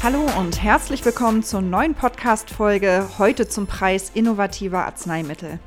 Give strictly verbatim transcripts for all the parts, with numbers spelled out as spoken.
Hallo und herzlich willkommen zur neuen Podcast-Folge, heute zum Preis innovativer Arzneimittel.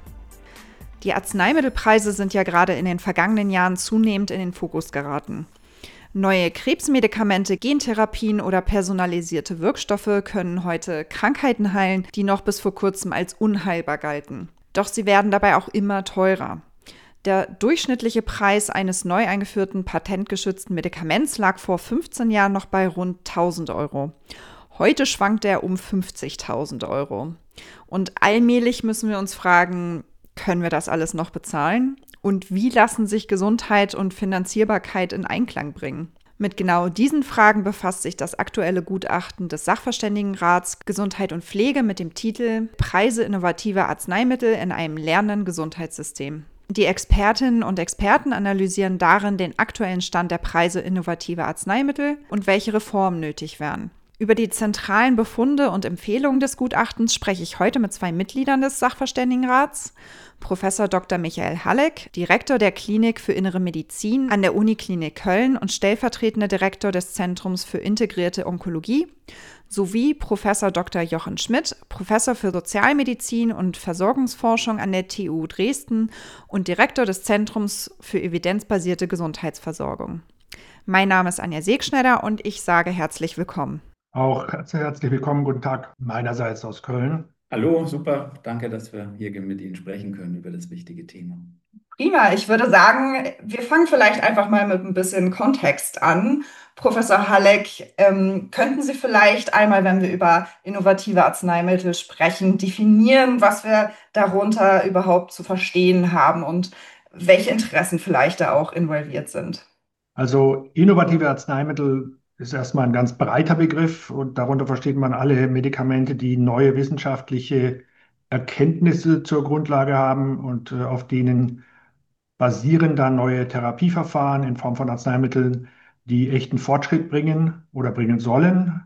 Die Arzneimittelpreise sind ja gerade in den vergangenen Jahren zunehmend in den Fokus geraten. Neue Krebsmedikamente, Gentherapien oder personalisierte Wirkstoffe können heute Krankheiten heilen, die noch bis vor kurzem als unheilbar galten. Doch sie werden dabei auch immer teurer. Der durchschnittliche Preis eines neu eingeführten patentgeschützten Medikaments lag vor fünfzehn Jahren noch bei rund tausend Euro. Heute schwankt er um fünfzigtausend Euro. Und allmählich müssen wir uns fragen, können wir das alles noch bezahlen? Und wie lassen sich Gesundheit und Finanzierbarkeit in Einklang bringen? Mit genau diesen Fragen befasst sich das aktuelle Gutachten des Sachverständigenrats Gesundheit und Pflege mit dem Titel Preise innovativer Arzneimittel in einem lernenden Gesundheitssystem. Die Expertinnen und Experten analysieren darin den aktuellen Stand der Preise innovativer Arzneimittel und welche Reformen nötig wären. Über die zentralen Befunde und Empfehlungen des Gutachtens spreche ich heute mit zwei Mitgliedern des Sachverständigenrats. Professor Doktor Michael Halleck, Direktor der Klinik für Innere Medizin an der Uniklinik Köln und stellvertretender Direktor des Zentrums für integrierte Onkologie, sowie Professor Doktor Jochen Schmidt, Professor für Sozialmedizin und Versorgungsforschung an der T U Dresden und Direktor des Zentrums für evidenzbasierte Gesundheitsversorgung. Mein Name ist Anja Segschneider und ich sage herzlich willkommen. Auch herzlich willkommen, guten Tag meinerseits aus Köln. Hallo, super, danke, dass wir hier mit Ihnen sprechen können über das wichtige Thema. Prima, ich würde sagen, wir fangen vielleicht einfach mal mit ein bisschen Kontext an. Professor Halleck, ähm, könnten Sie vielleicht einmal, wenn wir über innovative Arzneimittel sprechen, definieren, was wir darunter überhaupt zu verstehen haben und welche Interessen vielleicht da auch involviert sind? Also innovative Arzneimittel ist erstmal ein ganz breiter Begriff und darunter versteht man alle Medikamente, die neue wissenschaftliche Erkenntnisse zur Grundlage haben und äh, auf denen basieren dann neue Therapieverfahren in Form von Arzneimitteln, die echten Fortschritt bringen oder bringen sollen.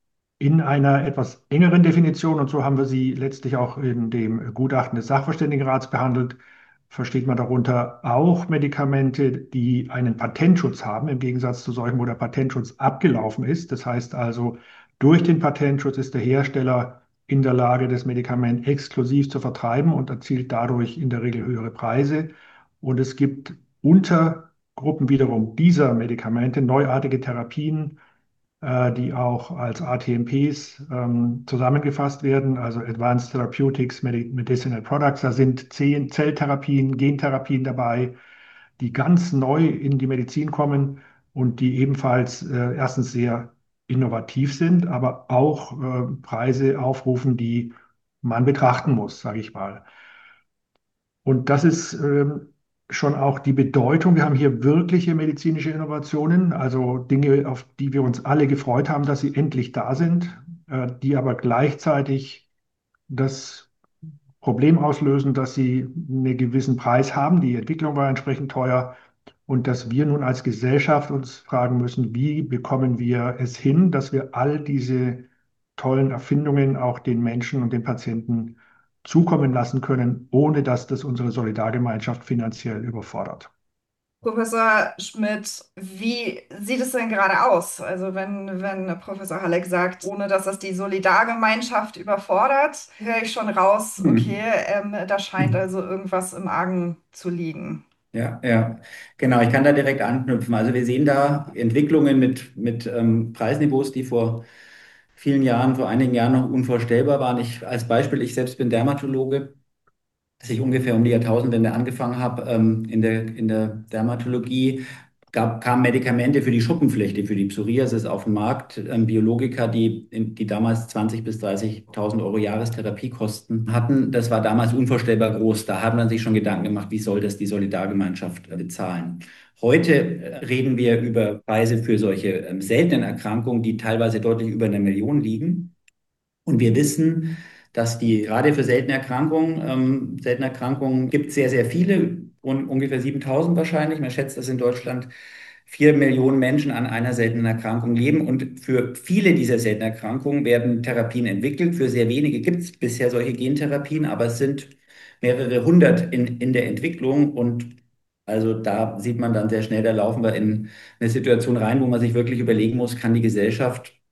In einer etwas engeren Definition, und so haben wir sie letztlich auch in dem Gutachten des Sachverständigenrats behandelt, versteht man darunter auch Medikamente, die einen Patentschutz haben, im Gegensatz zu solchen, wo der Patentschutz abgelaufen ist. Das heißt also, durch den Patentschutz ist der Hersteller in der Lage, das Medikament exklusiv zu vertreiben und erzielt dadurch in der Regel höhere Preise. Und es gibt Untergruppen wiederum dieser Medikamente, neuartige Therapien, äh, die auch als A T M Ps ähm, zusammengefasst werden, also Advanced Therapeutics Medicinal Products. Da sind zehn Zelltherapien, Gentherapien dabei, die ganz neu in die Medizin kommen und die ebenfalls äh, erstens sehr innovativ sind, aber auch äh, Preise aufrufen, die man betrachten muss, sage ich mal. Und das ist ähm, schon auch die Bedeutung. Wir haben hier wirkliche medizinische Innovationen, also Dinge, auf die wir uns alle gefreut haben, dass sie endlich da sind, äh, die aber gleichzeitig das Problem auslösen, dass sie einen gewissen Preis haben. Die Entwicklung war entsprechend teuer und dass wir nun als Gesellschaft uns fragen müssen, wie bekommen wir es hin, dass wir all diese tollen Erfindungen auch den Menschen und den Patienten zukommen lassen können, ohne dass das unsere Solidargemeinschaft finanziell überfordert. Professor Schmidt, wie sieht es denn gerade aus? Also wenn, wenn Professor Halleck sagt, ohne dass das die Solidargemeinschaft überfordert, höre ich schon raus, okay, Mhm. ähm, da scheint also irgendwas im Argen zu liegen. Ja, ja, genau, ich kann da direkt anknüpfen. Also wir sehen da Entwicklungen mit, mit ähm, Preisniveaus, die vor vielen Jahren, vor einigen Jahren noch unvorstellbar waren. Ich, als Beispiel, ich selbst bin Dermatologe, dass ich ungefähr um die Jahrtausendwende angefangen habe, ähm, in der, in der Dermatologie, gab, kamen Medikamente für die Schuppenflechte, für die Psoriasis auf den Markt, ähm, Biologika, die, in- die damals zwanzigtausend bis dreißigtausend Euro Jahrestherapiekosten hatten. Das war damals unvorstellbar groß. Da hat man sich schon Gedanken gemacht, wie soll das die Solidargemeinschaft äh, bezahlen. Heute äh, reden wir über Preise für solche ähm, seltenen Erkrankungen, die teilweise deutlich über einer Million liegen. Und wir wissen, dass die gerade für seltene Erkrankungen, ähm, seltene Erkrankungen gibt es sehr, sehr viele, un ungefähr siebentausend wahrscheinlich. Man schätzt, dass in Deutschland vier Millionen Menschen an einer seltenen Erkrankung leben. Und für viele dieser seltenen Erkrankungen werden Therapien entwickelt. Für sehr wenige gibt es bisher solche Gentherapien, aber es sind mehrere hundert in, in der Entwicklung. Und also da sieht man dann sehr schnell, da laufen wir in eine Situation rein, wo man sich wirklich überlegen muss, kann die Gesellschaft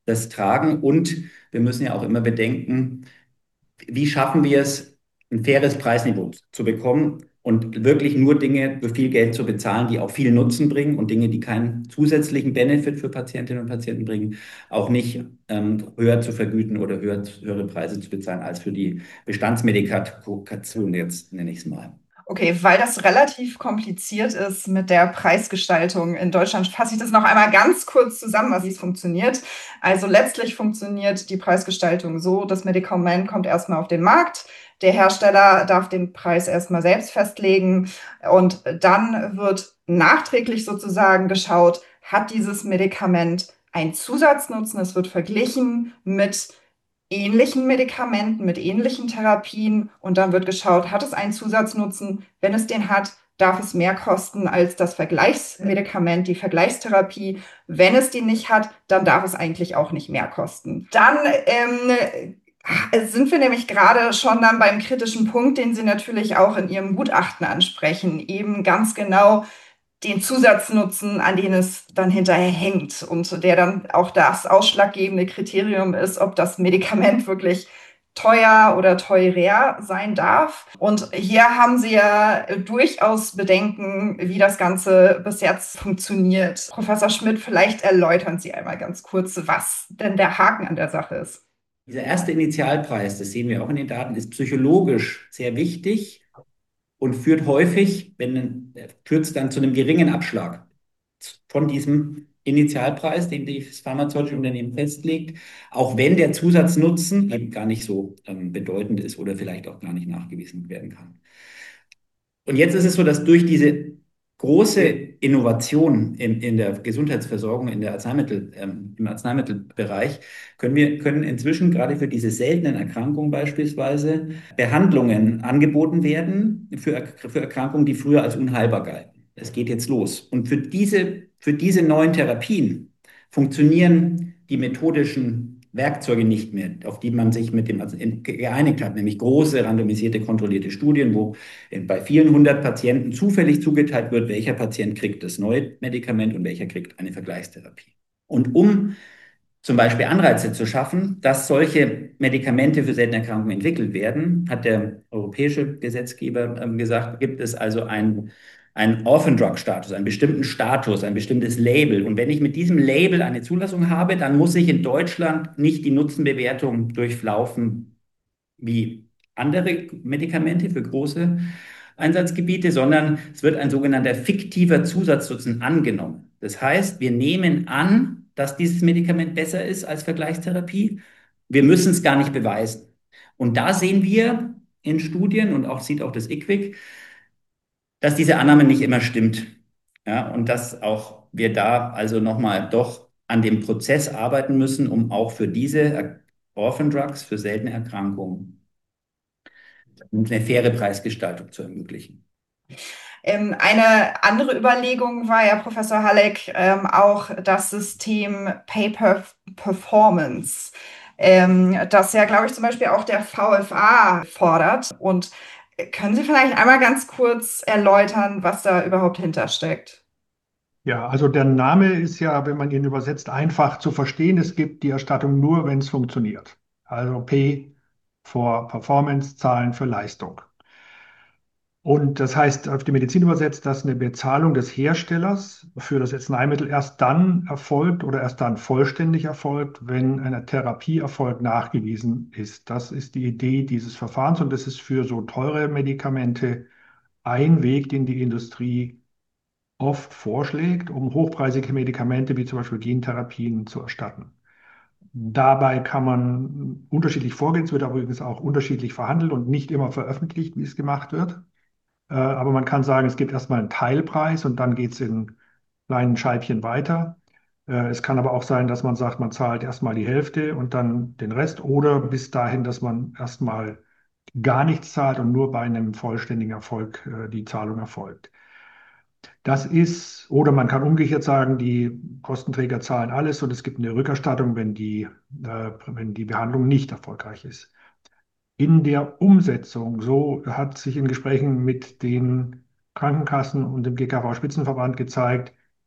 das tragen. Und wir müssen ja auch immer bedenken, wie schaffen wir es, ein faires Preisniveau zu bekommen und wirklich nur Dinge für viel Geld zu bezahlen, die auch viel Nutzen bringen, und Dinge, die keinen zusätzlichen Benefit für Patientinnen und Patienten bringen, auch nicht ähm, höher zu vergüten oder höher, höhere Preise zu bezahlen als für die Bestandsmedikation, jetzt nenne ich es mal. Okay, weil das relativ kompliziert ist mit der Preisgestaltung in Deutschland, fasse ich das noch einmal ganz kurz zusammen, wie es funktioniert. Also letztlich funktioniert die Preisgestaltung so: Das Medikament kommt erstmal auf den Markt, der Hersteller darf den Preis erstmal selbst festlegen und dann wird nachträglich sozusagen geschaut, hat dieses Medikament einen Zusatznutzen? Es wird verglichen mit ähnlichen Medikamenten, mit ähnlichen Therapien, und dann wird geschaut, hat es einen Zusatznutzen? Wenn es den hat, darf es mehr kosten als das Vergleichsmedikament, die Vergleichstherapie. Wenn es den nicht hat, dann darf es eigentlich auch nicht mehr kosten. Dann ähm, sind wir nämlich gerade schon dann beim kritischen Punkt, den Sie natürlich auch in Ihrem Gutachten ansprechen, eben ganz genau den Zusatznutzen, an den es dann hinterher hängt und der dann auch das ausschlaggebende Kriterium ist, ob das Medikament wirklich teuer oder teurer sein darf. Und hier haben Sie ja durchaus Bedenken, wie das Ganze bis jetzt funktioniert. Professor Schmidt, vielleicht erläutern Sie einmal ganz kurz, was denn der Haken an der Sache ist. Dieser erste Initialpreis, das sehen wir auch in den Daten, ist psychologisch sehr wichtig und führt häufig, wenn, führt es dann zu einem geringen Abschlag von diesem Initialpreis, den das pharmazeutische Unternehmen festlegt, auch wenn der Zusatznutzen eben gar nicht so ähm, bedeutend ist oder vielleicht auch gar nicht nachgewiesen werden kann. Und jetzt ist es so, dass durch diese große Innovation in, in der Gesundheitsversorgung, in der Arzneimittel, ähm, im Arzneimittelbereich, können wir können inzwischen gerade für diese seltenen Erkrankungen beispielsweise Behandlungen angeboten werden für, für Erkrankungen, die früher als unheilbar galten. Es geht jetzt los. Und für diese, für diese neuen Therapien funktionieren die methodischen Werkzeuge nicht mehr, auf die man sich mit dem also geeinigt hat, nämlich große randomisierte kontrollierte Studien, wo bei vielen hundert Patienten zufällig zugeteilt wird, welcher Patient kriegt das neue Medikament und welcher kriegt eine Vergleichstherapie. Und um zum Beispiel Anreize zu schaffen, dass solche Medikamente für seltene Erkrankungen entwickelt werden, hat der europäische Gesetzgeber ähm, gesagt, gibt es also ein einen Orphan-Drug-Status, einen bestimmten Status, ein bestimmtes Label. Und wenn ich mit diesem Label eine Zulassung habe, dann muss ich in Deutschland nicht die Nutzenbewertung durchlaufen wie andere Medikamente für große Einsatzgebiete, sondern es wird ein sogenannter fiktiver Zusatznutzen angenommen. Das heißt, wir nehmen an, dass dieses Medikament besser ist als Vergleichstherapie. Wir müssen es gar nicht beweisen. Und da sehen wir in Studien, und auch sieht auch das I Q W I C, dass diese Annahme nicht immer stimmt. Ja, und dass auch wir da also nochmal doch an dem Prozess arbeiten müssen, um auch für diese Orphan Drugs, für seltene Erkrankungen, eine faire Preisgestaltung zu ermöglichen. Ähm, eine andere Überlegung war ja, Professor Halleck, ähm, auch das System Pay-per-Performance, ähm, das ja, glaube ich, zum Beispiel auch der V F A fordert. Und können Sie vielleicht einmal ganz kurz erläutern, was da überhaupt hintersteckt? Ja, also der Name ist ja, wenn man ihn übersetzt, einfach zu verstehen. Es gibt die Erstattung nur, wenn es funktioniert. Also P for Performance, Zahlen für Leistung. Und das heißt auf die Medizin übersetzt, dass eine Bezahlung des Herstellers für das Arzneimittel erst dann erfolgt oder erst dann vollständig erfolgt, wenn ein Therapieerfolg nachgewiesen ist. Das ist die Idee dieses Verfahrens, und das ist für so teure Medikamente ein Weg, den die Industrie oft vorschlägt, um hochpreisige Medikamente wie zum Beispiel Gentherapien zu erstatten. Dabei kann man unterschiedlich vorgehen. Es wird aber übrigens auch unterschiedlich verhandelt und nicht immer veröffentlicht, wie es gemacht wird. Äh, Aber man kann sagen, es gibt erstmal einen Teilpreis und dann geht es in kleinen Scheibchen weiter. Äh, Es kann aber auch sein, dass man sagt, man zahlt erstmal die Hälfte und dann den Rest, oder bis dahin, dass man erstmal gar nichts zahlt und nur bei einem vollständigen Erfolg äh, die Zahlung erfolgt. Das ist, oder man kann umgekehrt sagen, die Kostenträger zahlen alles und es gibt eine Rückerstattung, wenn die, äh, wenn die Behandlung nicht erfolgreich ist. In der Umsetzung, so hat sich in Gesprächen mit den Krankenkassen und dem G K V-Spitzenverband gezeigt,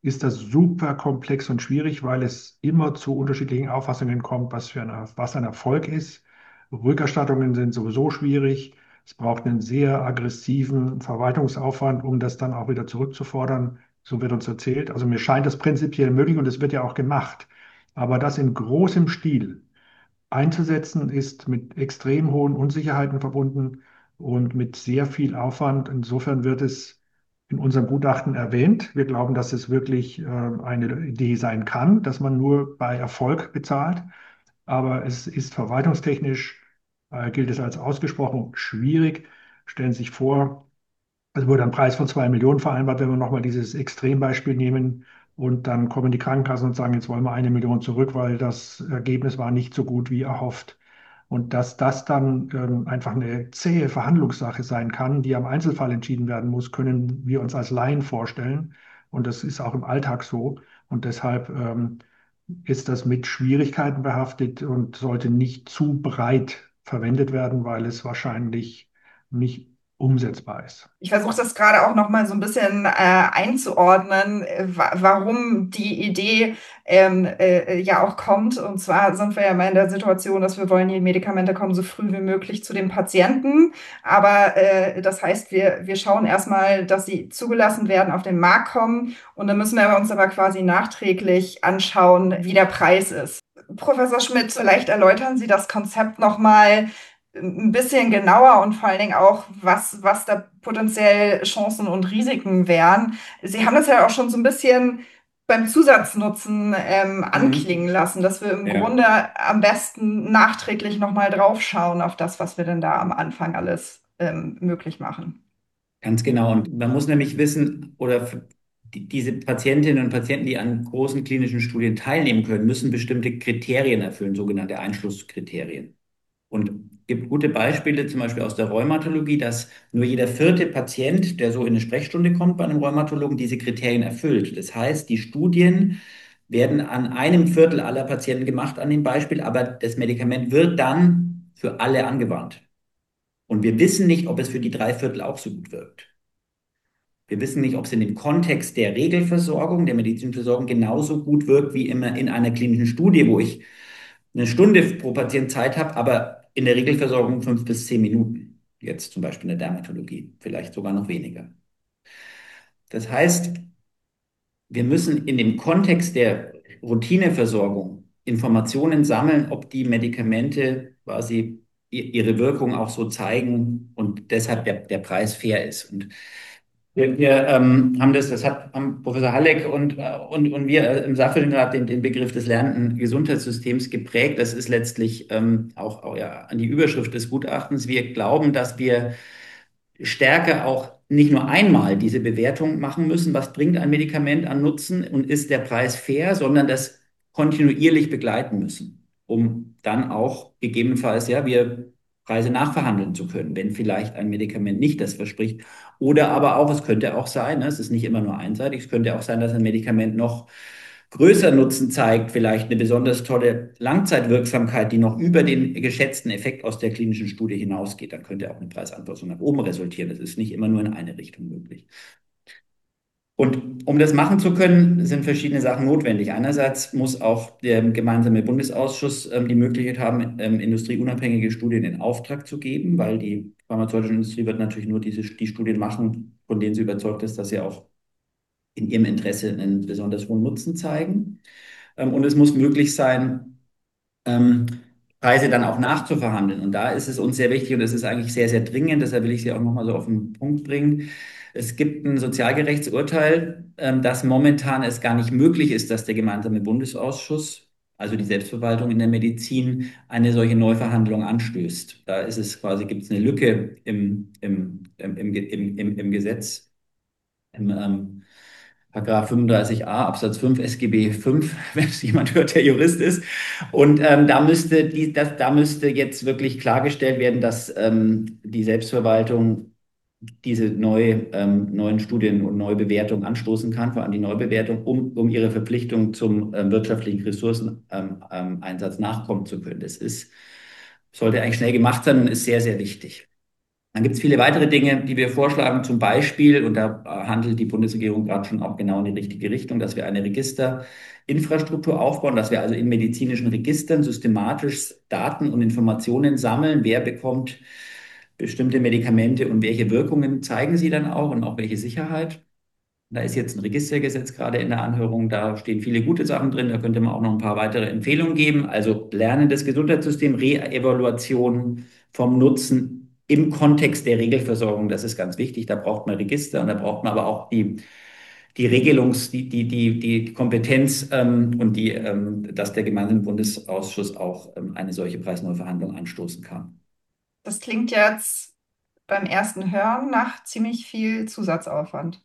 ist das super komplex und schwierig, weil es immer zu unterschiedlichen Auffassungen kommt, was für eine, was ein Erfolg ist. Rückerstattungen sind sowieso schwierig. Es braucht einen sehr aggressiven Verwaltungsaufwand, um das dann auch wieder zurückzufordern. So wird uns erzählt. Also mir scheint das prinzipiell möglich und es wird ja auch gemacht. Aber das in großem Stil einzusetzen, ist mit extrem hohen Unsicherheiten verbunden und mit sehr viel Aufwand. Insofern wird es in unserem Gutachten erwähnt. Wir glauben, dass es wirklich äh, eine Idee sein kann, dass man nur bei Erfolg bezahlt. Aber es ist verwaltungstechnisch, äh, gilt es als ausgesprochen schwierig. Stellen Sie sich vor, es wurde ein Preis von zwei Millionen vereinbart, wenn wir nochmal dieses Extrembeispiel nehmen. Und dann kommen die Krankenkassen und sagen, jetzt wollen wir eine Million zurück, weil das Ergebnis war nicht so gut wie erhofft. Und dass das dann ähm, einfach eine zähe Verhandlungssache sein kann, die am Einzelfall entschieden werden muss, können wir uns als Laien vorstellen. Und das ist auch im Alltag so. Und deshalb ähm, ist das mit Schwierigkeiten behaftet und sollte nicht zu breit verwendet werden, weil es wahrscheinlich nicht umsetzbar ist. Ich versuche das gerade auch noch mal so ein bisschen äh, einzuordnen, äh, wa warum die Idee ähm, äh, ja auch kommt. Und zwar sind wir ja mal in der Situation, dass wir wollen, die Medikamente kommen so früh wie möglich zu den Patienten. Aber äh, das heißt, wir, wir schauen erstmal, dass sie zugelassen werden, auf den Markt kommen. Und dann müssen wir uns aber quasi nachträglich anschauen, wie der Preis ist. Professor Schmidt, vielleicht erläutern Sie das Konzept noch mal ein bisschen genauer und vor allen Dingen auch, was, was da potenziell Chancen und Risiken wären. Sie haben das ja auch schon so ein bisschen beim Zusatznutzen ähm, anklingen Mhm. lassen, dass wir im Ja, Grunde am besten nachträglich nochmal draufschauen auf das, was wir denn da am Anfang alles ähm, möglich machen. ganz genau. Und man muss nämlich wissen, oder für die, diese Patientinnen und Patienten, die an großen klinischen Studien teilnehmen können, müssen bestimmte Kriterien erfüllen, sogenannte Einschlusskriterien. Und gibt gute Beispiele, zum Beispiel aus der Rheumatologie, dass nur jeder vierte Patient, der so in eine Sprechstunde kommt bei einem Rheumatologen, diese Kriterien erfüllt. Das heißt, die Studien werden an einem Viertel aller Patienten gemacht an dem Beispiel, aber das Medikament wird dann für alle angewandt. Und wir wissen nicht, ob es für die drei Viertel auch so gut wirkt. Wir wissen nicht, ob es in dem Kontext der Regelversorgung, der medizinischen Versorgung genauso gut wirkt wie immer in einer klinischen Studie, wo ich eine Stunde pro Patient Zeit habe, aber in der Regelversorgung fünf bis zehn Minuten. Jetzt zum Beispiel in der Dermatologie, vielleicht sogar noch weniger. Das heißt, wir müssen in dem Kontext der Routineversorgung Informationen sammeln, ob die Medikamente quasi ihre Wirkung auch so zeigen und deshalb der, der Preis fair ist. Und wir, wir ähm, haben das, das hat haben Professor Halleck und, äh, und, und wir äh, im Sachverständigenrat den, den Begriff des lernenden Gesundheitssystems geprägt. Das ist letztlich ähm, auch, auch ja, an die Überschrift des Gutachtens. Wir glauben, dass wir stärker auch nicht nur einmal diese Bewertung machen müssen, was bringt ein Medikament an Nutzen und ist der Preis fair, sondern das kontinuierlich begleiten müssen, um dann auch gegebenenfalls, ja, wir Preise nachverhandeln zu können, wenn vielleicht ein Medikament nicht das verspricht. Oder aber auch, es könnte auch sein, ne, es ist nicht immer nur einseitig, es könnte auch sein, dass ein Medikament noch größer Nutzen zeigt, vielleicht eine besonders tolle Langzeitwirksamkeit, die noch über den geschätzten Effekt aus der klinischen Studie hinausgeht, dann könnte auch eine Preisanpassung nach oben resultieren. Das ist nicht immer nur in eine Richtung möglich. Und um das machen zu können, sind verschiedene Sachen notwendig. Einerseits muss auch der gemeinsame Bundesausschuss ähm, die Möglichkeit haben, ähm, industrieunabhängige Studien in Auftrag zu geben, weil die pharmazeutische Industrie wird natürlich nur diese, die Studien machen, von denen sie überzeugt ist, dass sie auch in ihrem Interesse einen besonders hohen Nutzen zeigen. Ähm, und es muss möglich sein, ähm, Preise dann auch nachzuverhandeln. Und da ist es uns sehr wichtig und es ist eigentlich sehr, sehr dringend, deshalb will ich Sie auch nochmal so auf den Punkt bringen. Es gibt ein Sozialgerichtsurteil, ähm, dass momentan es gar nicht möglich ist, dass der gemeinsame Bundesausschuss, also die Selbstverwaltung in der Medizin, eine solche Neuverhandlung anstößt. Da ist es quasi, gibt es eine Lücke im, im, im, im, im, im, im Gesetz, im, ähm, Paragraph fünfunddreißig a Absatz fünf S G B fünf, wenn es jemand hört, der Jurist ist. Und ähm, da müsste die, das, da müsste jetzt wirklich klargestellt werden, dass ähm, die Selbstverwaltung diese neue, ähm, neuen Studien und neue Bewertungen anstoßen kann, vor allem die Neubewertung, um, um ihre Verpflichtung zum ähm, wirtschaftlichen Ressourceneinsatz ähm, ähm, nachkommen zu können. Das ist, sollte eigentlich schnell gemacht sein und ist sehr, sehr wichtig. Dann gibt es viele weitere Dinge, die wir vorschlagen, zum Beispiel, und da handelt die Bundesregierung gerade schon auch genau in die richtige Richtung, dass wir eine Registerinfrastruktur aufbauen, dass wir also in medizinischen Registern systematisch Daten und Informationen sammeln, wer bekommt bestimmte Medikamente und welche Wirkungen zeigen sie dann auch und auch welche Sicherheit. Da ist jetzt ein Registergesetz gerade in der Anhörung, da stehen viele gute Sachen drin, da könnte man auch noch ein paar weitere Empfehlungen geben. Also Lernen des Gesundheitssystems, Re-Evaluation vom Nutzen im Kontext der Regelversorgung, das ist ganz wichtig. Da braucht man Register und da braucht man aber auch die, die Regelungs-, die, die, die, die Kompetenz ähm, und die, ähm, dass der gemeinsame Bundesausschuss auch ähm, eine solche Preisneuverhandlung anstoßen kann. Das klingt jetzt beim ersten Hören nach ziemlich viel Zusatzaufwand.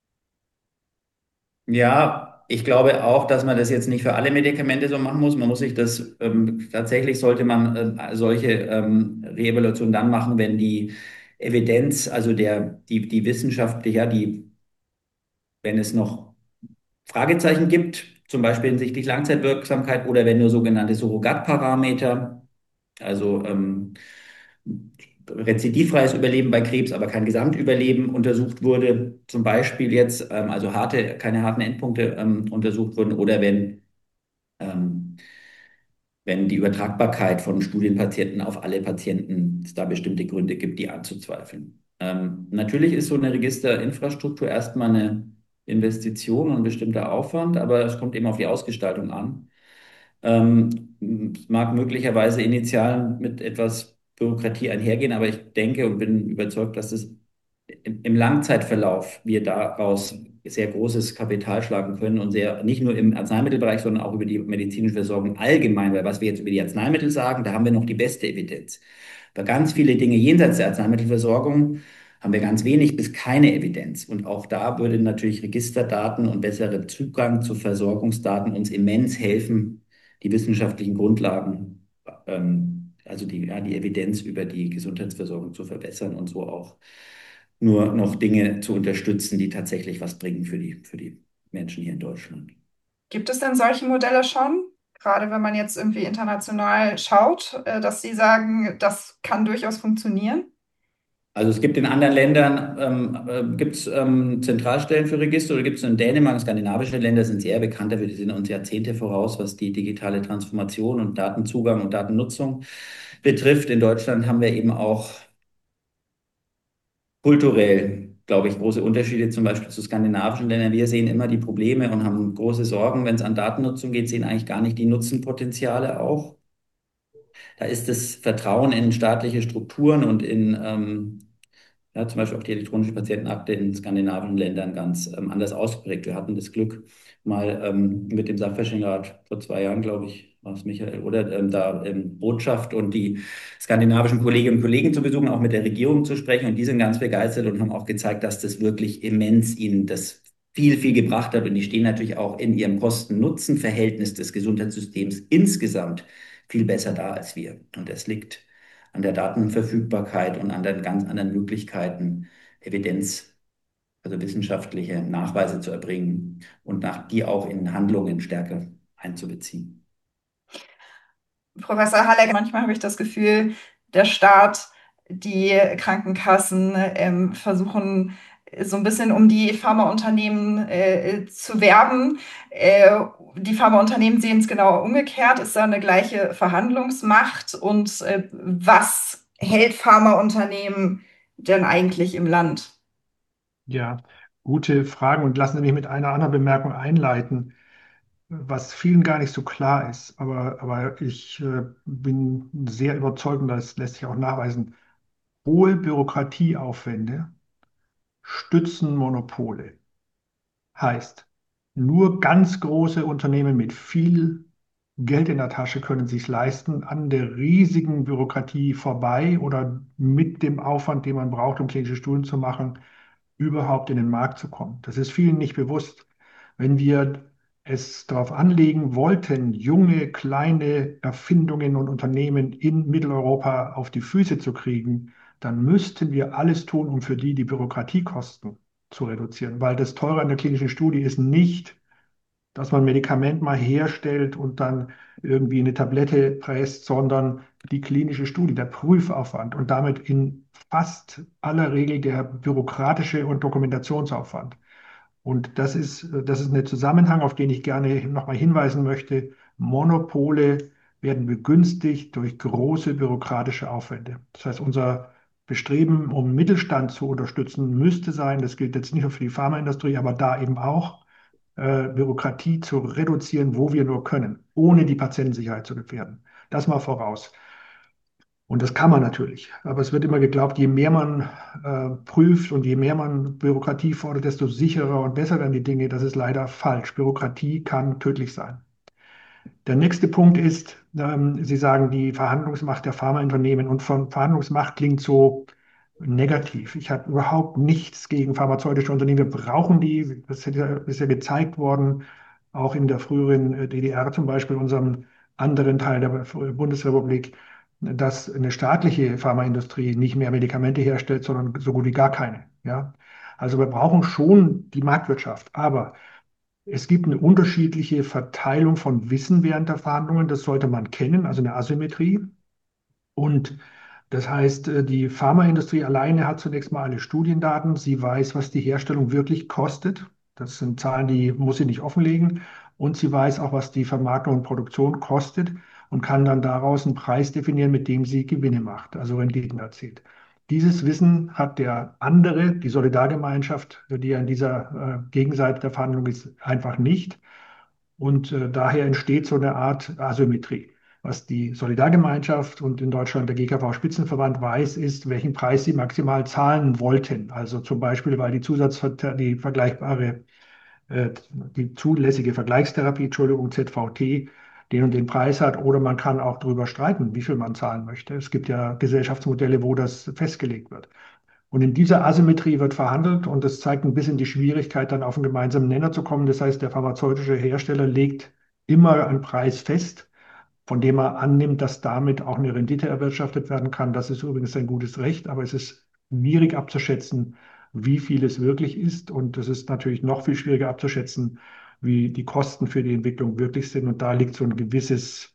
Ja, ich glaube auch, dass man das jetzt nicht für alle Medikamente so machen muss. Man muss sich das, ähm, tatsächlich sollte man äh, solche ähm, Reevaluationen dann machen, wenn die Evidenz, also der, die, die Wissenschaft, ja, die, wenn es noch Fragezeichen gibt, zum Beispiel hinsichtlich Langzeitwirksamkeit oder wenn nur sogenannte Surrogatparameter, also ähm, rezidivfreies Überleben bei Krebs, aber kein Gesamtüberleben untersucht wurde, zum Beispiel jetzt, ähm, also harte, keine harten Endpunkte ähm, untersucht wurden, oder wenn, ähm, wenn die Übertragbarkeit von Studienpatienten auf alle Patienten, es da bestimmte Gründe gibt, die anzuzweifeln. Ähm, natürlich ist so eine Registerinfrastruktur erstmal eine Investition und ein bestimmter Aufwand, aber es kommt eben auf die Ausgestaltung an. Ähm, es mag möglicherweise initial mit etwas Bürokratie einhergehen, aber ich denke und bin überzeugt, dass es im, im Langzeitverlauf wir daraus sehr großes Kapital schlagen können und sehr, nicht nur im Arzneimittelbereich, sondern auch über die medizinische Versorgung allgemein, weil was wir jetzt über die Arzneimittel sagen, da haben wir noch die beste Evidenz. Bei ganz viele Dinge jenseits der Arzneimittelversorgung haben wir ganz wenig bis keine Evidenz. Und auch da würde natürlich Registerdaten und besserer Zugang zu Versorgungsdaten uns immens helfen, die wissenschaftlichen Grundlagen, ähm, also die, ja, die Evidenz über die Gesundheitsversorgung zu verbessern und so auch nur noch Dinge zu unterstützen, die tatsächlich was bringen für die, für die Menschen hier in Deutschland. Gibt es denn solche Modelle schon? Gerade wenn man jetzt irgendwie international schaut, äh, dass Sie sagen, das kann durchaus funktionieren? Also es gibt in anderen Ländern, ähm, äh, gibt es ähm, Zentralstellen für Register oder gibt es in Dänemark, skandinavische Länder sind sehr bekannt dafür, die sind uns Jahrzehnte voraus, was die digitale Transformation und Datenzugang und Datennutzung betrifft. In Deutschland haben wir eben auch kulturell, glaube ich, große Unterschiede, zum Beispiel zu skandinavischen Ländern. Wir sehen immer die Probleme und haben große Sorgen, wenn es an Datennutzung geht, sehen eigentlich gar nicht die Nutzenpotenziale auch. Da ist das Vertrauen in staatliche Strukturen und in ähm, ja, zum Beispiel auch die elektronische Patientenakte in skandinavischen Ländern ganz ähm, anders ausgeprägt. Wir hatten das Glück, mal ähm, mit dem Sachverständigenrat vor zwei Jahren, glaube ich, war es Michael, oder ähm, da ähm, Botschaft und die skandinavischen Kolleginnen und Kollegen zu besuchen, auch mit der Regierung zu sprechen. Und die sind ganz begeistert und haben auch gezeigt, dass das wirklich immens ihnen das viel, viel gebracht hat. Und die stehen natürlich auch in ihrem Kosten-Nutzen-Verhältnis des Gesundheitssystems insgesamt viel besser da als wir. Und das liegt an der Datenverfügbarkeit und an den ganz anderen Möglichkeiten, Evidenz, also wissenschaftliche Nachweise zu erbringen und nach, die auch in Handlungen stärker einzubeziehen. Professor Halleck, manchmal habe ich das Gefühl, der Staat, die Krankenkassen ähm, versuchen so ein bisschen um die Pharmaunternehmen äh, zu werben. Äh, die Pharmaunternehmen sehen es genau umgekehrt. Ist da eine gleiche Verhandlungsmacht? Und äh, was hält Pharmaunternehmen denn eigentlich im Land? Ja, gute Fragen und lassen Sie mich mit einer anderen Bemerkung einleiten, was vielen gar nicht so klar ist. Aber, aber ich äh, bin sehr überzeugt, und das lässt sich auch nachweisen, hohe Bürokratieaufwände stützen Monopole. Heißt, nur ganz große Unternehmen mit viel Geld in der Tasche können sich leisten, an der riesigen Bürokratie vorbei oder mit dem Aufwand, den man braucht, um klinische Studien zu machen, überhaupt in den Markt zu kommen. Das ist vielen nicht bewusst. Wenn wir es darauf anlegen wollten, junge, kleine Erfindungen und Unternehmen in Mitteleuropa auf die Füße zu kriegen, dann müssten wir alles tun, um für die die Bürokratiekosten zu reduzieren. Weil das Teure an der klinischen Studie ist nicht, dass man ein Medikament mal herstellt und dann irgendwie eine Tablette presst, sondern die klinische Studie, der Prüfaufwand und damit in fast aller Regel der bürokratische und Dokumentationsaufwand. Und das ist, äh, das ist ein Zusammenhang, auf den ich gerne nochmal hinweisen möchte. Monopole werden begünstigt durch große bürokratische Aufwände. Das heißt, unser Bestreben, um Mittelstand zu unterstützen, müsste sein, das gilt jetzt nicht nur für die Pharmaindustrie, aber da eben auch, äh, Bürokratie zu reduzieren, wo wir nur können, ohne die Patientensicherheit zu gefährden. Das mal voraus. Und das kann man natürlich. Aber es wird immer geglaubt, je mehr man äh, prüft und je mehr man Bürokratie fordert, desto sicherer und besser werden die Dinge. Das ist leider falsch. Bürokratie kann tödlich sein. Der nächste Punkt ist, ähm, Sie sagen, die Verhandlungsmacht der Pharmaunternehmen. Und von Verhandlungsmacht klingt so negativ. Ich habe überhaupt nichts gegen pharmazeutische Unternehmen. Wir brauchen die. Das ist ja, ist ja gezeigt worden, auch in der früheren äh, D D R zum Beispiel, unserem anderen Teil der Bundesrepublik, dass eine staatliche Pharmaindustrie nicht mehr Medikamente herstellt, sondern so gut wie gar keine. Ja? Also wir brauchen schon die Marktwirtschaft. Aber es gibt eine unterschiedliche Verteilung von Wissen während der Verhandlungen. Das sollte man kennen, also eine Asymmetrie. Und das heißt, äh, die Pharmaindustrie alleine hat zunächst mal alle Studiendaten. Sie weiß, was die Herstellung wirklich kostet. Das sind Zahlen, die muss sie nicht offenlegen. Und sie weiß auch, was die Vermarktung und Produktion kostet und kann dann daraus einen Preis definieren, mit dem sie Gewinne macht, also Renditen erzielt. Dieses Wissen hat der andere, die Solidargemeinschaft, die ja in dieser äh, Gegenseite der Verhandlung ist, einfach nicht. Und äh, daher entsteht so eine Art Asymmetrie. Was die Solidargemeinschaft und in Deutschland der G K V-Spitzenverband weiß, ist, welchen Preis sie maximal zahlen wollten. Also zum Beispiel, weil die Zusatz, die vergleichbare, äh, die zulässige Vergleichstherapie, Entschuldigung, Z V T, den und den Preis hat. Oder man kann auch darüber streiten, wie viel man zahlen möchte. Es gibt ja Gesellschaftsmodelle, wo das festgelegt wird. Und in dieser Asymmetrie wird verhandelt und das zeigt ein bisschen die Schwierigkeit, dann auf einen gemeinsamen Nenner zu kommen. Das heißt, der pharmazeutische Hersteller legt immer einen Preis fest, von dem er annimmt, dass damit auch eine Rendite erwirtschaftet werden kann. Das ist übrigens ein gutes Recht, aber es ist schwierig abzuschätzen, wie viel es wirklich ist. Und es ist natürlich noch viel schwieriger abzuschätzen, wie die Kosten für die Entwicklung wirklich sind. Und da liegt so ein gewisses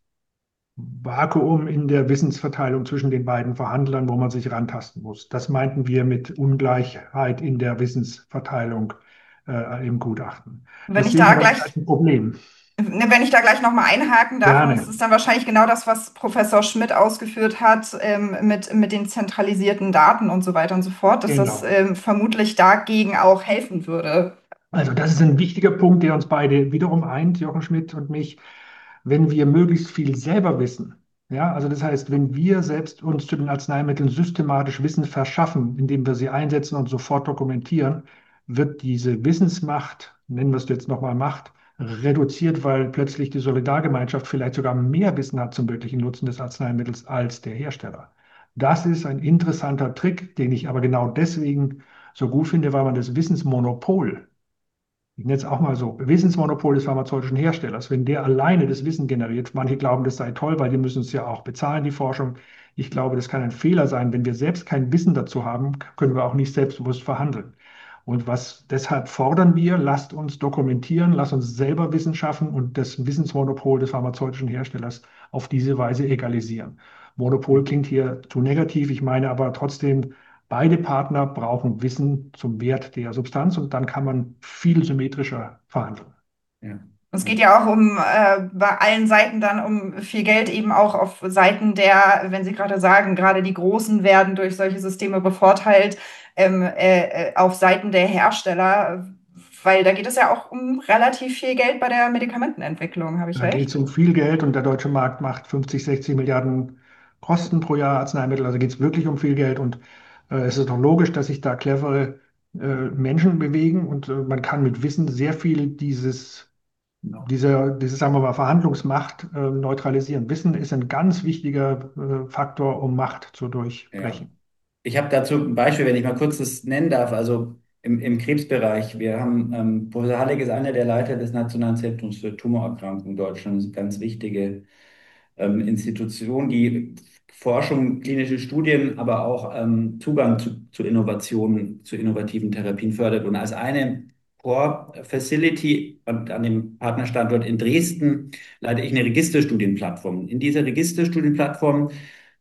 Vakuum in der Wissensverteilung zwischen den beiden Verhandlern, wo man sich rantasten muss. Das meinten wir mit Ungleichheit in der Wissensverteilung äh, im Gutachten. Wenn Das ich sehe ich da aber nicht gleich, als ein Problem. wenn ich da gleich nochmal einhaken darf, und es Gerne, ist dann wahrscheinlich genau das, was Professor Schmidt ausgeführt hat, ähm, mit, mit den zentralisierten Daten und so weiter und so fort, dass das genau. ähm, vermutlich dagegen auch helfen würde. Also das ist ein wichtiger Punkt, der uns beide wiederum eint, Jochen Schmidt und mich, wenn wir möglichst viel selber wissen. Ja, also das heißt, wenn wir selbst uns zu den Arzneimitteln systematisch Wissen verschaffen, indem wir sie einsetzen und sofort dokumentieren, wird diese Wissensmacht, nennen wir es jetzt nochmal Macht, reduziert, weil plötzlich die Solidargemeinschaft vielleicht sogar mehr Wissen hat zum wirklichen Nutzen des Arzneimittels als der Hersteller. Das ist ein interessanter Trick, den ich aber genau deswegen so gut finde, weil man das Wissensmonopol, ich nenne es auch mal so, Wissensmonopol des pharmazeutischen Herstellers, wenn der alleine das Wissen generiert, manche glauben, das sei toll, weil die müssen es ja auch bezahlen, die Forschung. Ich glaube, das kann ein Fehler sein. Wenn wir selbst kein Wissen dazu haben, können wir auch nicht selbstbewusst verhandeln. Und was deshalb fordern wir, lasst uns dokumentieren, lasst uns selber Wissen schaffen und das Wissensmonopol des pharmazeutischen Herstellers auf diese Weise egalisieren. Monopol klingt hier zu negativ, ich meine aber trotzdem, beide Partner brauchen Wissen zum Wert der Substanz und dann kann man viel symmetrischer verhandeln. Ja. Es geht ja auch um äh, bei allen Seiten dann um viel Geld, eben auch auf Seiten der, wenn Sie gerade sagen, gerade die Großen werden durch solche Systeme bevorteilt, ähm, äh, äh, auf Seiten der Hersteller, weil da geht es ja auch um relativ viel Geld bei der Medikamentenentwicklung, habe ich Da geht es recht? um viel Geld und der deutsche Markt macht fünfzig, sechzig Milliarden Kosten pro Jahr Arzneimittel. Also geht es wirklich um viel Geld und äh, es ist doch logisch, dass sich da clevere äh, Menschen bewegen und äh, man kann mit Wissen sehr viel dieses, dieser, diese, sagen wir mal, Verhandlungsmacht äh, neutralisieren. Wissen ist ein ganz wichtiger äh, Faktor, um Macht zu Ja. durchbrechen. Ich habe dazu ein Beispiel, wenn ich mal kurz das nennen darf. Also im, im Krebsbereich, wir haben, ähm, Professor Hallig ist einer der Leiter des Nationalen Zentrums für Tumorerkrankungen Deutschland. Das ist eine ganz wichtige ähm, Institution, die Forschung, klinische Studien, aber auch ähm, Zugang zu, zu Innovationen, zu innovativen Therapien fördert. Und als eine Core Facility und an dem Partnerstandort in Dresden leite ich eine Registerstudienplattform. In dieser Registerstudienplattform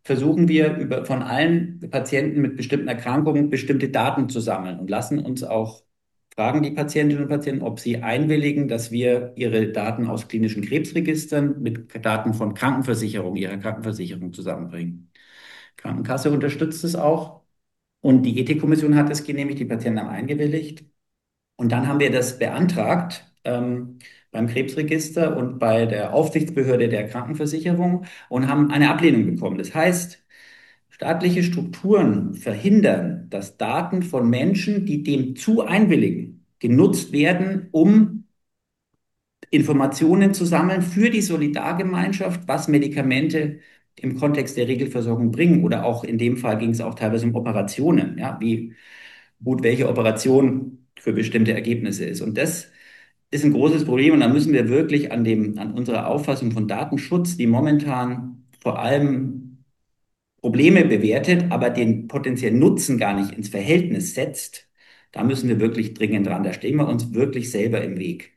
versuchen wir über, von allen Patienten mit bestimmten Erkrankungen bestimmte Daten zu sammeln und lassen uns auch fragen die Patientinnen und Patienten, ob sie einwilligen, dass wir ihre Daten aus klinischen Krebsregistern mit Daten von Krankenversicherung, ihrer Krankenversicherung zusammenbringen. Krankenkasse unterstützt es auch und die Ethikkommission hat es genehmigt, die Patienten haben eingewilligt. Und dann haben wir das beantragt ähm, beim Krebsregister und bei der Aufsichtsbehörde der Krankenversicherung und haben eine Ablehnung bekommen. Das heißt, staatliche Strukturen verhindern, dass Daten von Menschen, die dem zu einwilligen, genutzt werden, um Informationen zu sammeln für die Solidargemeinschaft, was Medikamente im Kontext der Regelversorgung bringen. Oder auch in dem Fall ging es auch teilweise um Operationen, ja, wie gut welche Operation für bestimmte Ergebnisse ist. Und das ist ein großes Problem. Und da müssen wir wirklich an dem, an unserer Auffassung von Datenschutz, die momentan vor allem Probleme bewertet, aber den potenziellen Nutzen gar nicht ins Verhältnis setzt, da müssen wir wirklich dringend dran. Da stehen wir uns wirklich selber im Weg.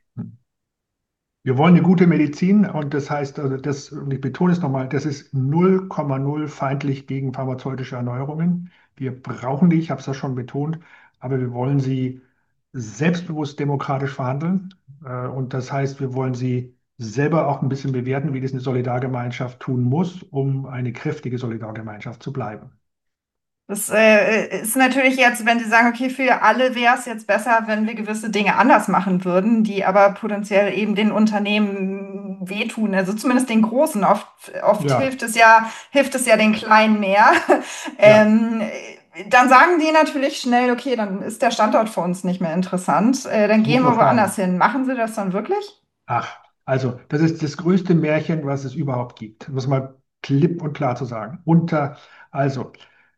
Wir wollen eine gute Medizin und das heißt, also das, und ich betone es nochmal, das ist null Komma null feindlich gegen pharmazeutische Erneuerungen. Wir brauchen die, ich habe es ja schon betont, aber wir wollen sie selbstbewusst demokratisch verhandeln. Äh, Und das heißt, wir wollen sie selber auch ein bisschen bewerten, wie das eine Solidargemeinschaft tun muss, um eine kräftige Solidargemeinschaft zu bleiben. Das äh, ist natürlich jetzt, wenn Sie sagen, okay, für alle wäre es jetzt besser, wenn wir gewisse Dinge anders machen würden, die aber potenziell eben den Unternehmen wehtun, also zumindest den Großen. Oft, oft Ja, hilft es ja, hilft es ja den Kleinen mehr. ja, Ähm, Dann sagen die natürlich schnell, okay, dann ist der Standort für uns nicht mehr interessant, äh, dann das muss gehen man wir woanders fragen. hin. Machen Sie das dann wirklich? Ach, also, das ist das größte Märchen, was es überhaupt gibt. Muss man klipp und klar zu sagen. Unter, also,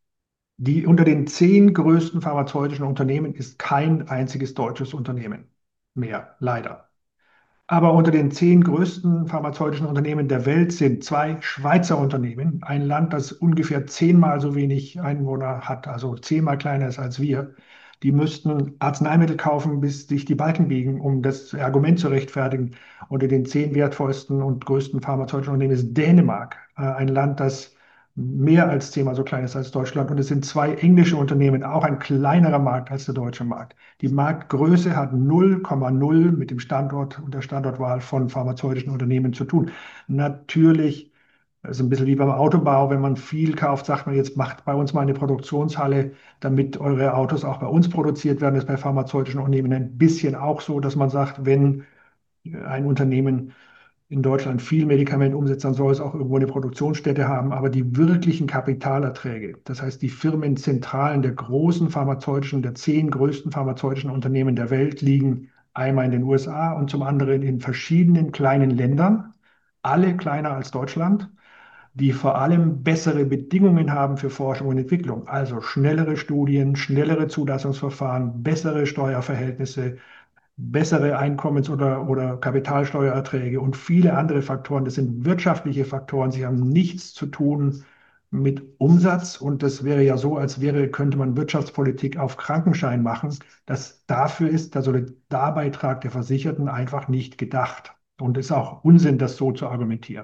Die, unter den zehn größten pharmazeutischen Unternehmen ist kein einziges deutsches Unternehmen mehr, leider. Aber unter den zehn größten pharmazeutischen Unternehmen der Welt sind zwei Schweizer Unternehmen, ein Land, das ungefähr zehnmal so wenig Einwohner hat, also zehnmal kleiner ist als wir. Die müssten Arzneimittel kaufen, bis sich die Balken biegen, um das Argument zu rechtfertigen. Unter den zehn wertvollsten und größten pharmazeutischen Unternehmen ist Dänemark, äh, ein Land, das mehr als zehnmal so klein ist als Deutschland. Und es sind zwei englische Unternehmen, auch ein kleinerer Markt als der deutsche Markt. Die Marktgröße hat null Komma null mit dem Standort und der Standortwahl von pharmazeutischen Unternehmen zu tun. Natürlich, das ist ein bisschen wie beim Autobau, wenn man viel kauft, sagt man, jetzt macht bei uns mal eine Produktionshalle, damit eure Autos auch bei uns produziert werden. Das ist bei pharmazeutischen Unternehmen ein bisschen auch so, dass man sagt, wenn ein Unternehmen in Deutschland viel Medikament umsetzt, dann soll es auch irgendwo eine Produktionsstätte haben. Aber die wirklichen Kapitalerträge, das heißt die Firmenzentralen der großen pharmazeutischen, der zehn größten pharmazeutischen Unternehmen der Welt, liegen einmal in den U S A und zum anderen in verschiedenen kleinen Ländern, alle kleiner als Deutschland, die vor allem bessere Bedingungen haben für Forschung und Entwicklung, also schnellere Studien, schnellere Zulassungsverfahren, bessere Steuerverhältnisse, bessere Einkommens- oder, oder Kapitalsteuererträge und viele andere Faktoren. Das sind wirtschaftliche Faktoren. Sie haben nichts zu tun mit Umsatz. Und das wäre ja so, als wäre, könnte man Wirtschaftspolitik auf Krankenschein machen. Das dafür ist der Solidarbeitrag der Versicherten einfach nicht gedacht. Und es ist auch Unsinn, das so zu argumentieren.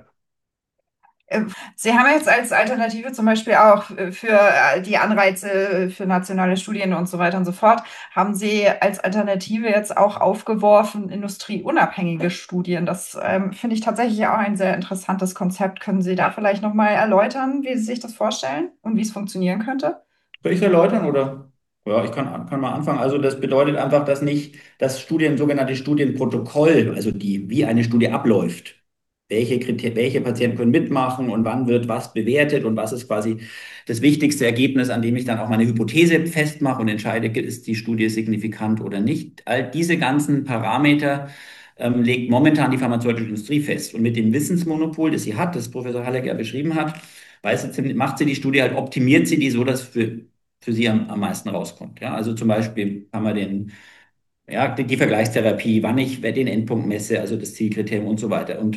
Äh, Sie haben jetzt als Alternative zum Beispiel auch äh, für äh, die Anreize äh, für nationale Studien und so weiter und so fort, haben Sie als Alternative jetzt auch aufgeworfen, industrieunabhängige Studien. Das ähm, finde ich tatsächlich auch ein sehr interessantes Konzept. Können Sie da vielleicht nochmal erläutern, wie Sie sich das vorstellen und wie es funktionieren könnte? Soll ich erläutern oder? Ja, ich kann, kann mal anfangen. Also das bedeutet einfach, dass nicht das Studien, sogenannte Studienprotokoll, also die, wie eine Studie abläuft, welche Kriter welche Patienten können mitmachen und wann wird was bewertet und was ist quasi das wichtigste Ergebnis, an dem ich dann auch meine Hypothese festmache und entscheide, ist die Studie signifikant oder nicht. All diese ganzen Parameter ähm, legt momentan die pharmazeutische Industrie fest. Und mit dem Wissensmonopol, das sie hat, das Professor Halleck ja beschrieben hat, weiß sie, macht sie die Studie halt, optimiert sie die so, dass für für sie am, am meisten rauskommt. Ja, also zum Beispiel haben wir den, ja, die, die Vergleichstherapie, wann ich den Endpunkt messe, also das Zielkriterium und so weiter. Und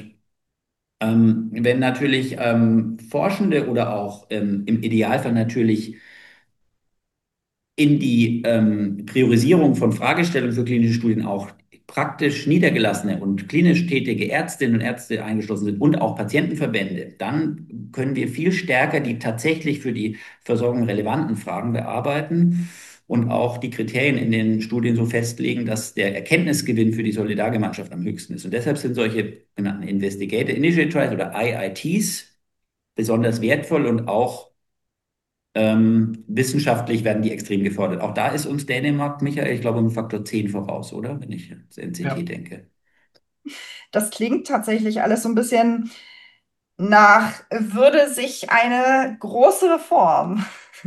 ähm, wenn natürlich ähm, Forschende oder auch ähm, im Idealfall natürlich in die ähm, Priorisierung von Fragestellungen für klinische Studien auch praktisch niedergelassene und klinisch tätige Ärztinnen und Ärzte eingeschlossen sind und auch Patientenverbände, dann können wir viel stärker die tatsächlich für die Versorgung relevanten Fragen bearbeiten und auch die Kriterien in den Studien so festlegen, dass der Erkenntnisgewinn für die Solidargemeinschaft am höchsten ist. Und deshalb sind solche genannten Investigator Initiative Trials oder I I Ts besonders wertvoll und auch ähm, wissenschaftlich werden die extrem gefordert. Auch da ist uns Dänemark, Michael, ich glaube, um Faktor zehn voraus, oder? Wenn ich ans N C T Ja, denke. Das klingt tatsächlich alles so ein bisschen nach, würde sich eine große Reform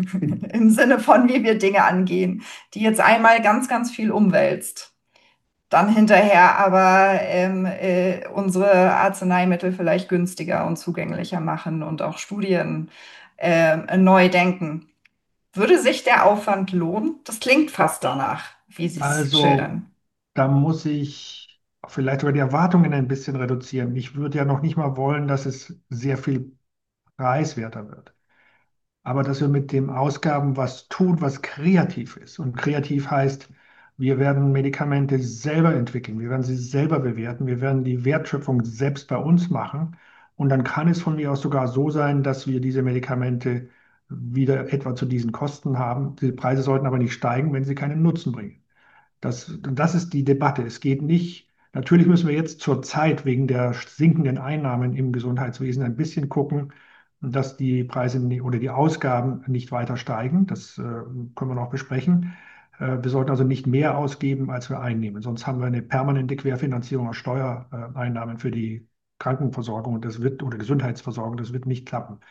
im Sinne von, wie wir Dinge angehen, die jetzt einmal ganz, ganz viel umwälzt, dann hinterher aber ähm, äh, unsere Arzneimittel vielleicht günstiger und zugänglicher machen und auch Studien ähm, neu denken. Würde sich der Aufwand lohnen? Das klingt fast danach, wie Sie es also schildern. da muss ich vielleicht sogar die Erwartungen ein bisschen reduzieren. Ich würde ja noch nicht mal wollen, dass es sehr viel preiswerter wird. Aber dass wir mit den Ausgaben was tun, was kreativ ist. Und kreativ heißt, wir werden Medikamente selber entwickeln, wir werden sie selber bewerten, wir werden die Wertschöpfung selbst bei uns machen. Und dann kann es von mir aus sogar so sein, dass wir diese Medikamente wieder etwa zu diesen Kosten haben. Die Preise sollten aber nicht steigen, wenn sie keinen Nutzen bringen. Das, das ist die Debatte. Es geht nicht, natürlich müssen wir jetzt zur Zeit wegen der sinkenden Einnahmen im Gesundheitswesen ein bisschen gucken, dass die Preise ni- oder die Ausgaben nicht weiter steigen. Das äh, können wir noch besprechen. Äh, wir sollten also nicht mehr ausgeben, als wir einnehmen. Sonst haben wir eine permanente Querfinanzierung aus Steuereinnahmen für die Krankenversorgung und das wird, oder Gesundheitsversorgung. Das wird nicht klappen.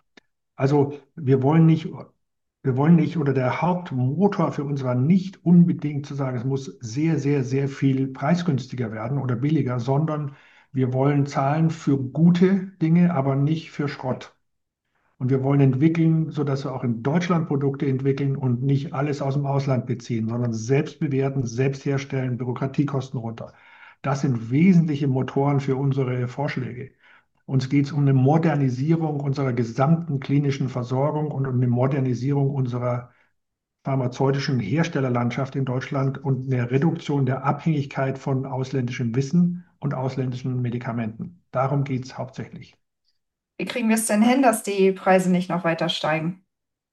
Also wir wollen nicht, wir wollen nicht, oder der Hauptmotor für uns war nicht unbedingt zu sagen, es muss sehr, sehr, sehr viel preisgünstiger werden oder billiger, sondern wir wollen zahlen für gute Dinge, aber nicht für Schrott. Und wir wollen entwickeln, sodass wir auch in Deutschland Produkte entwickeln und nicht alles aus dem Ausland beziehen, sondern selbst bewerten, selbst herstellen, Bürokratiekosten runter. Das sind wesentliche Motoren für unsere Vorschläge. Uns geht es um eine Modernisierung unserer gesamten klinischen Versorgung und um eine Modernisierung unserer pharmazeutischen Herstellerlandschaft in Deutschland und eine Reduktion der Abhängigkeit von ausländischem Wissen und ausländischen Medikamenten. Darum geht es hauptsächlich. Wie kriegen wir es denn hin, dass die Preise nicht noch weiter steigen?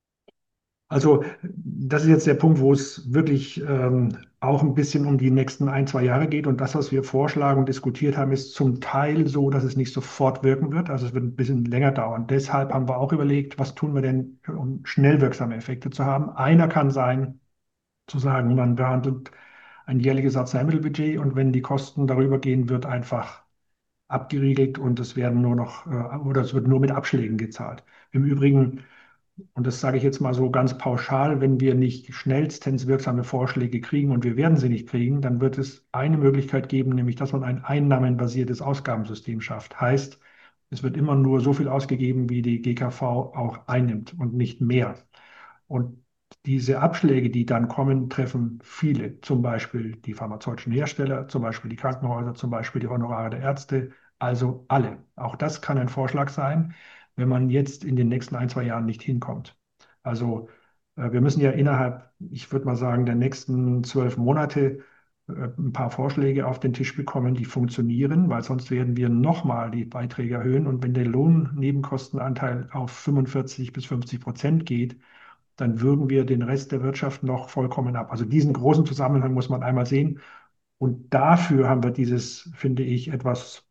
Also das ist jetzt der Punkt, wo es wirklich ähm, auch ein bisschen um die nächsten ein, zwei Jahre geht. Und das, was wir vorschlagen und diskutiert haben, ist zum Teil so, dass es nicht sofort wirken wird. Also es wird ein bisschen länger dauern. Deshalb haben wir auch überlegt, was tun wir denn, um schnell wirksame Effekte zu haben. Einer kann sein, zu sagen, man behandelt ein jährliches Arzneimittelbudget und wenn die Kosten darüber gehen, wird einfach abgeriegelt und es werden nur noch, äh, oder es wird nur mit Abschlägen gezahlt. Im Übrigen, und das sage ich jetzt mal so ganz pauschal, wenn wir nicht schnellstens wirksame Vorschläge kriegen und wir werden sie nicht kriegen, dann wird es eine Möglichkeit geben, nämlich dass man ein einnahmenbasiertes Ausgabensystem schafft. Heißt, es wird immer nur so viel ausgegeben, wie die G K V auch einnimmt und nicht mehr. Und diese Abschläge, die dann kommen, treffen viele, zum Beispiel die pharmazeutischen Hersteller, zum Beispiel die Krankenhäuser, zum Beispiel die Honorare der Ärzte, also alle. Auch das kann ein Vorschlag sein, wenn man jetzt in den nächsten ein, zwei Jahren nicht hinkommt. Also äh, wir müssen ja innerhalb, ich würde mal sagen, der nächsten zwölf Monate äh, ein paar Vorschläge auf den Tisch bekommen, die funktionieren, weil sonst werden wir nochmal die Beiträge erhöhen. Und wenn der Lohnnebenkostenanteil auf fünfundvierzig bis fünfzig Prozent geht, dann würgen wir den Rest der Wirtschaft noch vollkommen ab. Also diesen großen Zusammenhang muss man einmal sehen. Und dafür haben wir dieses, finde ich, etwas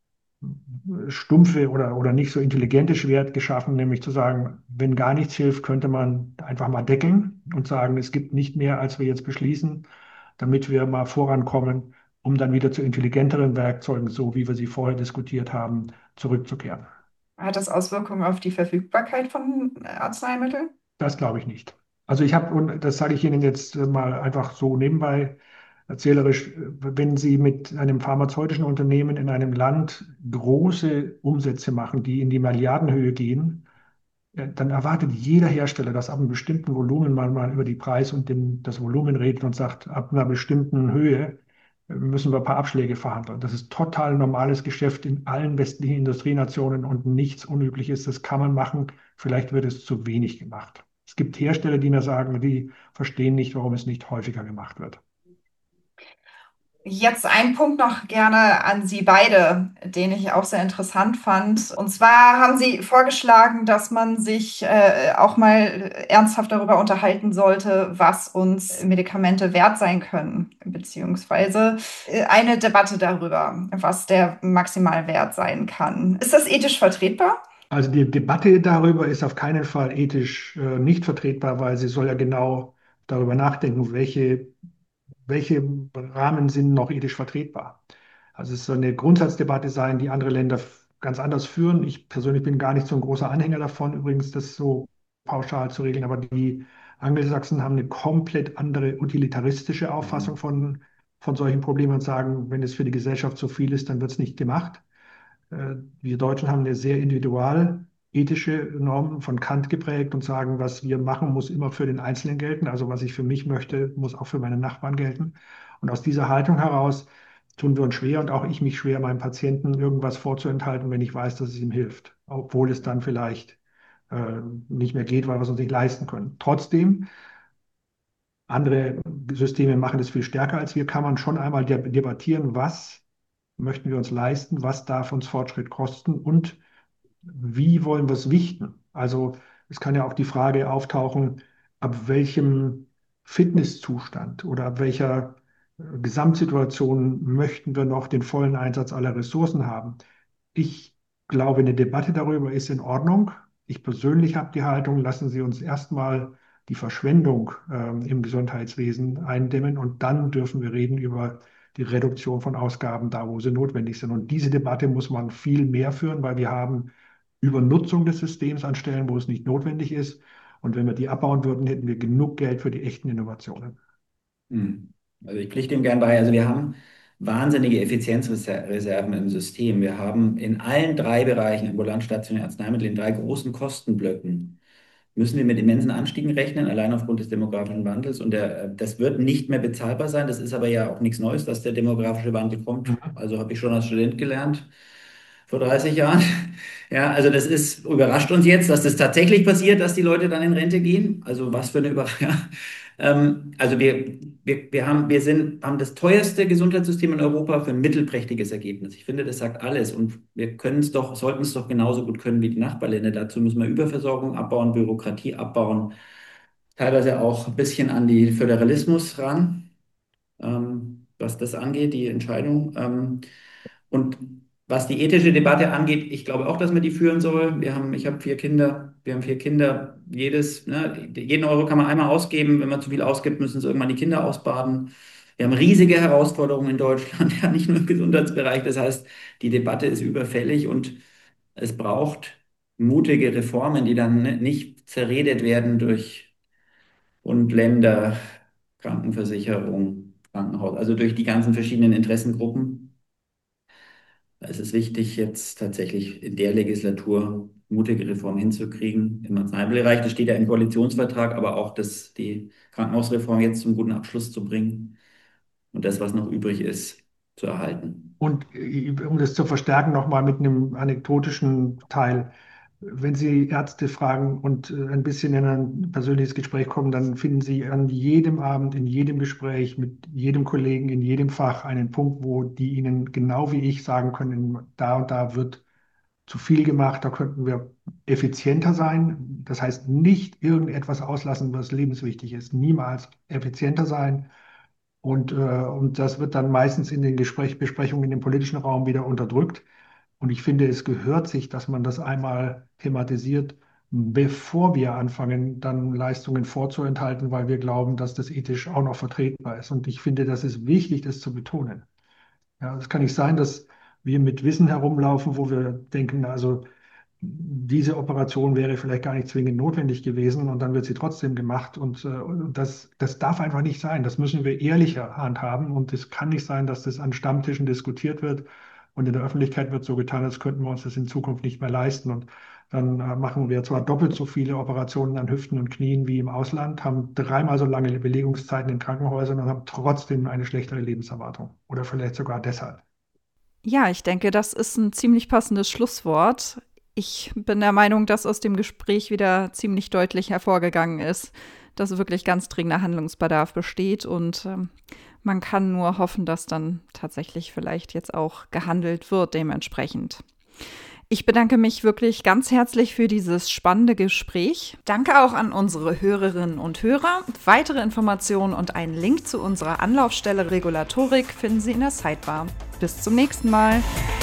stumpfe oder, oder nicht so intelligente Schwert geschaffen, nämlich zu sagen, wenn gar nichts hilft, könnte man einfach mal deckeln und sagen, es gibt nicht mehr, als wir jetzt beschließen, damit wir mal vorankommen, um dann wieder zu intelligenteren Werkzeugen, so wie wir sie vorher diskutiert haben, zurückzukehren. Hat das Auswirkungen auf die Verfügbarkeit von äh, Arzneimitteln? Das glaube ich nicht. Also ich habe, und das sage ich Ihnen jetzt äh, mal einfach so nebenbei erzählerisch, äh, wenn Sie mit einem pharmazeutischen Unternehmen in einem Land große Umsätze machen, die in die Milliardenhöhe gehen, äh, dann erwartet jeder Hersteller, dass ab einem bestimmten Volumen man mal über die Preis und den, das Volumen redet und sagt, ab einer bestimmten Höhe äh, müssen wir ein paar Abschläge verhandeln. Das ist total normales Geschäft in allen westlichen Industrienationen und nichts Unübliches. Das kann man machen. Vielleicht wird es zu wenig gemacht. Es gibt Hersteller, die mir sagen, die verstehen nicht, warum es nicht häufiger gemacht wird. Jetzt ein Punkt noch gerne an Sie beide, den ich auch sehr interessant fand. Und zwar haben Sie vorgeschlagen, dass man sich äh, auch mal ernsthaft darüber unterhalten sollte, was uns Medikamente wert sein können, beziehungsweise äh, eine Debatte darüber, was der Maximalwert sein kann. Ist das ethisch vertretbar? Also die Debatte darüber ist auf keinen Fall ethisch äh, nicht vertretbar, weil sie soll ja genau darüber nachdenken, welche, welche Rahmen sind noch ethisch vertretbar. Also es soll eine Grundsatzdebatte sein, die andere Länder f- ganz anders führen. Ich persönlich bin gar nicht so ein großer Anhänger davon, übrigens das so pauschal zu regeln, aber die Angelsachsen haben eine komplett andere utilitaristische Auffassung Mhm. von, von solchen Problemen und sagen, wenn es für die Gesellschaft zu viel ist, dann wird es nicht gemacht. Äh, Wir Deutschen haben eine sehr individualethische Norm von Kant geprägt und sagen, was wir machen, muss immer für den Einzelnen gelten. Also was ich für mich möchte, muss auch für meine Nachbarn gelten. Und aus dieser Haltung heraus tun wir uns schwer und auch ich mich schwer, meinem Patienten irgendwas vorzuenthalten, wenn ich weiß, dass es ihm hilft, obwohl es dann vielleicht äh, nicht mehr geht, weil wir es uns nicht leisten können. Trotzdem, andere Systeme machen das viel stärker als wir, kann man schon einmal debattieren, was möchten wir uns leisten, was darf uns Fortschritt kosten und wie wollen wir es wichten? Also es kann ja auch die Frage auftauchen, ab welchem Fitnesszustand oder ab welcher äh, Gesamtsituation möchten wir noch den vollen Einsatz aller Ressourcen haben. Ich glaube, eine Debatte darüber ist in Ordnung. Ich persönlich habe die Haltung, lassen Sie uns erstmal die Verschwendung ähm, im Gesundheitswesen eindämmen und dann dürfen wir reden über die Reduktion von Ausgaben da, wo sie notwendig sind. Und diese Debatte muss man viel mehr führen, weil wir haben Übernutzung des Systems an Stellen, wo es nicht notwendig ist. Und wenn wir die abbauen würden, hätten wir genug Geld für die echten Innovationen. Hm. Also ich pflichte ihm gern bei. Also wir haben wahnsinnige Effizienzreserven im System. Wir haben in allen drei Bereichen, ambulant, stationär, Arzneimittel, in drei großen Kostenblöcken, müssen wir mit immensen Anstiegen rechnen, allein aufgrund des demografischen Wandels. Und der, das wird nicht mehr bezahlbar sein. Das ist aber ja auch nichts Neues, dass der demografische Wandel kommt. Mhm. Also habe ich schon als Student gelernt vor dreißig Jahren. Ja, also das ist, überrascht uns jetzt, dass das tatsächlich passiert, dass die Leute dann in Rente gehen. Also was für eine Überraschung. Ja. Ähm, also wir, wir, wir haben, wir sind, haben das teuerste Gesundheitssystem in Europa für ein mittelprächtiges Ergebnis. Ich finde, das sagt alles. Und wir können es doch, sollten es doch genauso gut können wie die Nachbarländer. Dazu müssen wir Überversorgung abbauen, Bürokratie abbauen, teilweise auch ein bisschen an die Föderalismus ran, ähm, was das angeht, die Entscheidung. Ähm, und was die ethische Debatte angeht, ich glaube auch, dass man die führen soll. Wir haben, ich habe vier Kinder, wir haben vier Kinder. Jedes, ne, jeden Euro kann man einmal ausgeben. Wenn man zu viel ausgibt, müssen es irgendwann die Kinder ausbaden. Wir haben riesige Herausforderungen in Deutschland, ja, nicht nur im Gesundheitsbereich. Das heißt, die Debatte ist überfällig und es braucht mutige Reformen, die dann ne, nicht zerredet werden durch Bund, Länder, Krankenversicherung, Krankenhaus, also durch die ganzen verschiedenen Interessengruppen. Es ist wichtig, jetzt tatsächlich in der Legislatur mutige Reformen hinzukriegen im Arzneimittelbereich. Das steht ja im Koalitionsvertrag, aber auch das, die Krankenhausreform jetzt zum guten Abschluss zu bringen und das, was noch übrig ist, zu erhalten. Und äh, um das zu verstärken, nochmal mit einem anekdotischen Teil. Wenn Sie Ärzte fragen und äh, ein bisschen in ein persönliches Gespräch kommen, dann finden Sie an jedem Abend, in jedem Gespräch mit jedem Kollegen, in jedem Fach einen Punkt, wo die Ihnen genau wie ich sagen können, da und da wird zu viel gemacht, da könnten wir effizienter sein. Das heißt, nicht irgendetwas auslassen, was lebenswichtig ist. Niemals effizienter sein. Und, äh, und das wird dann meistens in den Gespräch, Besprechungen in dem politischen Raum wieder unterdrückt. Und ich finde, es gehört sich, dass man das einmal thematisiert, bevor wir anfangen, dann Leistungen vorzuenthalten, weil wir glauben, dass das ethisch auch noch vertretbar ist. Und ich finde, das ist wichtig, das zu betonen. Ja, es kann nicht sein, dass wir mit Wissen herumlaufen, wo wir denken, also diese Operation wäre vielleicht gar nicht zwingend notwendig gewesen und dann wird sie trotzdem gemacht. Und, äh, und das, das darf einfach nicht sein. Das müssen wir ehrlicher handhaben. Und es kann nicht sein, dass das an Stammtischen diskutiert wird und in der Öffentlichkeit wird so getan, als könnten wir uns das in Zukunft nicht mehr leisten. Und dann äh, machen wir zwar doppelt so viele Operationen an Hüften und Knien wie im Ausland, haben dreimal so lange Belegungszeiten in Krankenhäusern und haben trotzdem eine schlechtere Lebenserwartung. Oder vielleicht sogar deshalb. Ja, ich denke, das ist ein ziemlich passendes Schlusswort. Ich bin der Meinung, dass aus dem Gespräch wieder ziemlich deutlich hervorgegangen ist, dass wirklich ganz dringender Handlungsbedarf besteht und ähm, man kann nur hoffen, dass dann tatsächlich vielleicht jetzt auch gehandelt wird dementsprechend. Ich bedanke mich wirklich ganz herzlich für dieses spannende Gespräch. Danke auch an unsere Hörerinnen und Hörer. Weitere Informationen und einen Link zu unserer Anlaufstelle Regulatorik finden Sie in der Sidebar. Bis zum nächsten Mal.